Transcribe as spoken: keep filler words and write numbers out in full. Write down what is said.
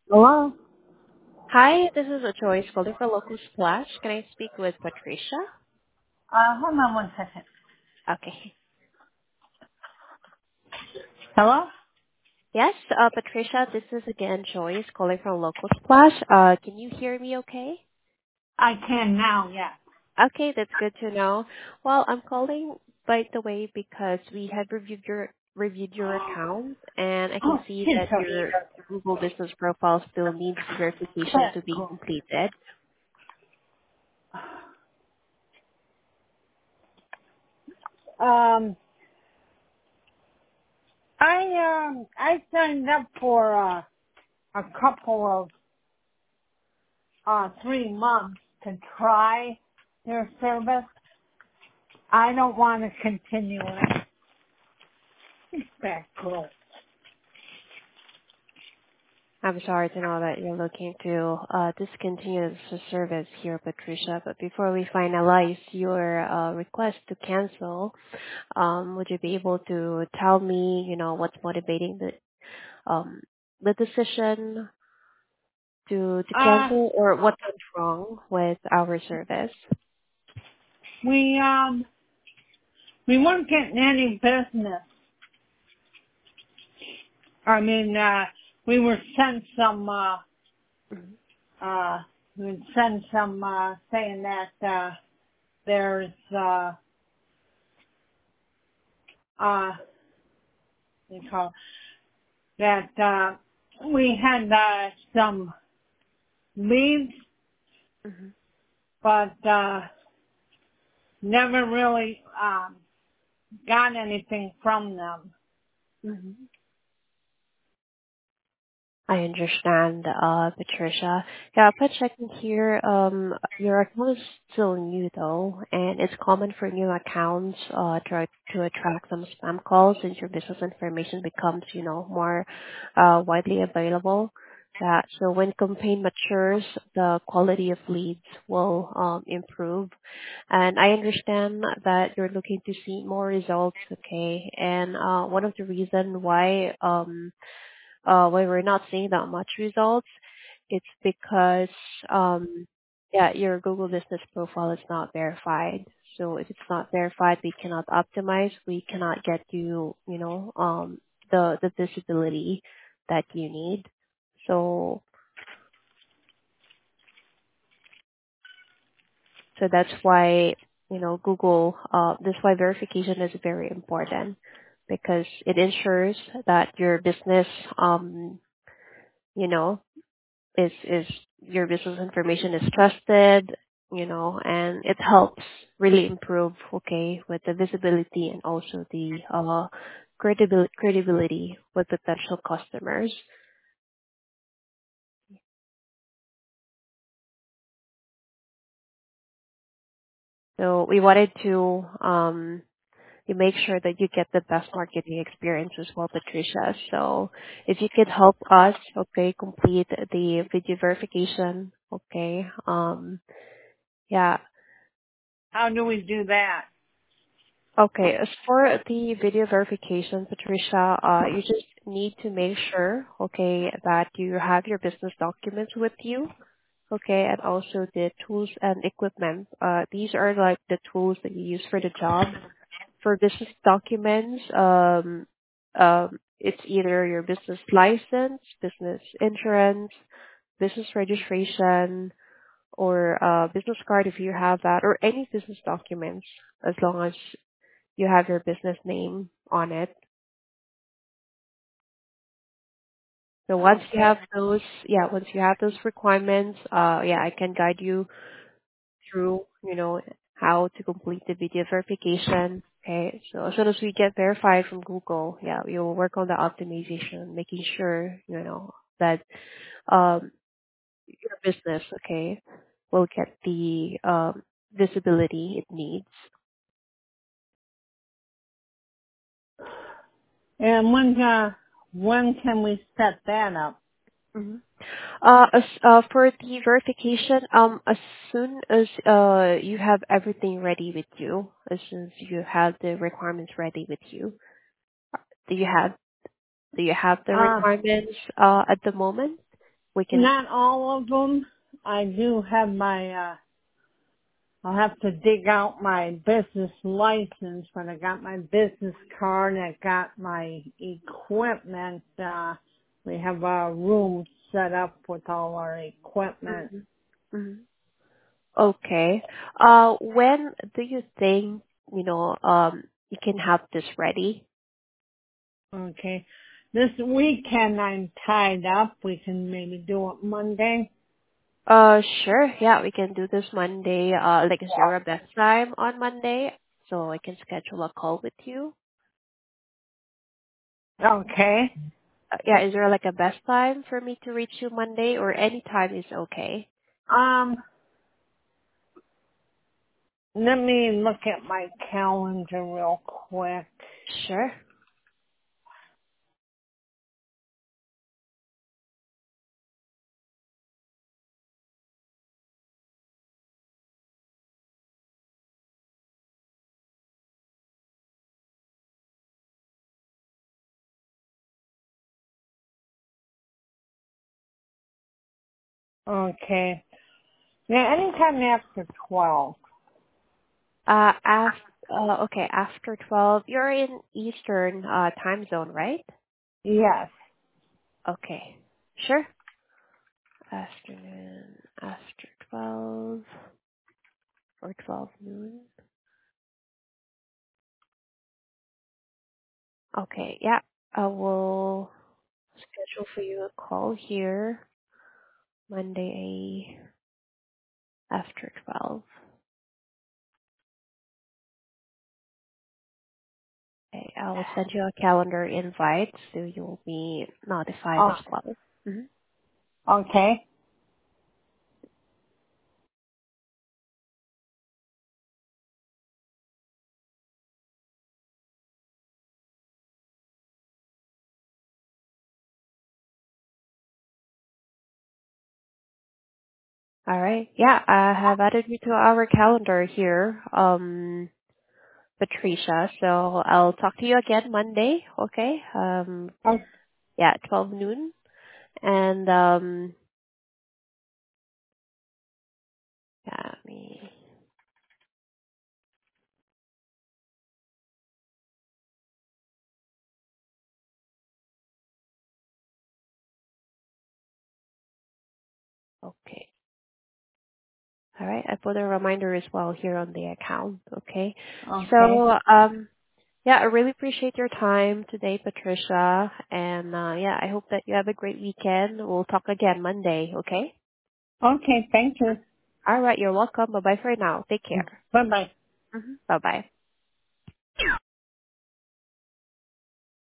Hello? Hi, this is Joyce calling for Local Splash. Can I speak with Patricia? Uh, hold on one second. Okay. Hello? Yes, uh, Patricia, this is again Joyce calling from Local Splash. Uh, can you hear me okay? I can now, yeah. Okay, that's good to know. Well, I'm calling, by the way, because we had reviewed your reviewed your account, and I can Oh, see kids that are your Google business profile still needs verification to be cool. completed. Um, I, um, I signed up for, uh, a couple of, uh, three months to try their service. I don't want to continue it. It's that cool. I'm sorry to know that you're looking to uh, discontinue the service here, Patricia, but before we finalize your uh, request to cancel, um, would you be able to tell me, you know, what's motivating the um, the decision to to Uh, cancel, or what went wrong with our service? we, um, we weren't getting any business. I mean, uh, we were sent some, uh, Mhm. uh, we sent some, uh, saying that, uh, there's, uh, uh, what do you call that, uh, we had, uh, some leads, Mhm. but, uh, never really, um, got anything from them. Mhm. I understand, uh, Patricia. Yeah, but checking here, um, your account is still new though, and it's common for new accounts, uh, to, to attract some spam calls since your business information becomes, you know, more, uh, widely available. Yeah, so when campaign matures, the quality of leads will, um, improve. And I understand that you're looking to see more results, okay? And, uh, one of the reason why, um, uh, why we're not seeing that much results, it's because um, yeah, your Google Business profile is not verified. So if it's not verified, we cannot optimize. We cannot get you, you know, um, the the visibility that you need. So so that's why you know Google. Uh, that's why verification is very important because it ensures that your business, um, you know, is is your business information is trusted, you know, and it helps really improve, okay, with the visibility and also the uh credibility credibility with potential customers. So we wanted to um you make sure that you get the best marketing experience as well, Patricia. So if you could help us, okay, complete the video verification, okay. Um yeah, How do we do that? Okay. As for the video verification, Patricia, uh, you just need to make sure, okay, that you have your business documents with you, okay, and also the tools and equipment. Uh, these are like the tools that you use for the job. For business documents, um, um, it's either your business license, business insurance, business registration, or uh, business card if you have that, or any business documents as long as you have your business name on it. So once you Okay. have those, yeah, once you have those requirements, uh, yeah, I can guide you through, you know, how to complete the video verification. Okay, so as soon as we get verified from Google, yeah, we will work on the optimization, making sure, you know, that um, your business, okay, will get the um, visibility it needs. And when, uh, when can we set that up? Mhm. Uh, as, uh, for the verification, um, as soon as uh you have everything ready with you, as soon as you have the requirements ready with you, do you have do you have the Uh, requirements uh at the moment? We can. Not all of them. I do have my, uh, I'll have to dig out my business license, but I got my business card. I got my equipment. Uh, we have a room set up with all our equipment. Mhm. Mhm. Okay. Uh, when do you think you know um you can have this ready? Okay. This weekend I'm tied up. We can maybe do it Monday. Uh, sure. Yeah, we can do this Monday. Uh, like, is there a best time on Monday so I can schedule a call with you? Okay. Uh, yeah, is there like a best time for me to reach you Monday, or any time is okay? Um, let me look at my calendar real quick. Sure. Okay. Yeah, anytime after twelve. Uh, af- uh, okay, after twelve, you're in Eastern uh, time zone, right? Yes. Okay. Sure. Afternoon after twelve or twelve noon. Okay, yeah. I will schedule for you a call here Monday after twelve. Okay, I will send you a calendar invite so you'll be notified as Oh, well. Hmm. okay. All right. Yeah, I have added you to our calendar here, um, Patricia. So I'll talk to you again Monday. Okay. Um, Oh, yeah, twelve noon. And um, yeah, me. Okay. All right. I put a reminder as well here on the account. Okay. okay. So um, yeah, I really appreciate your time today, Patricia. And uh, yeah, I hope that you have a great weekend. We'll talk again Monday. Okay. Okay, thank you. All right. You're welcome. Bye bye for now. Take care. Bye bye. Hmm. Bye bye.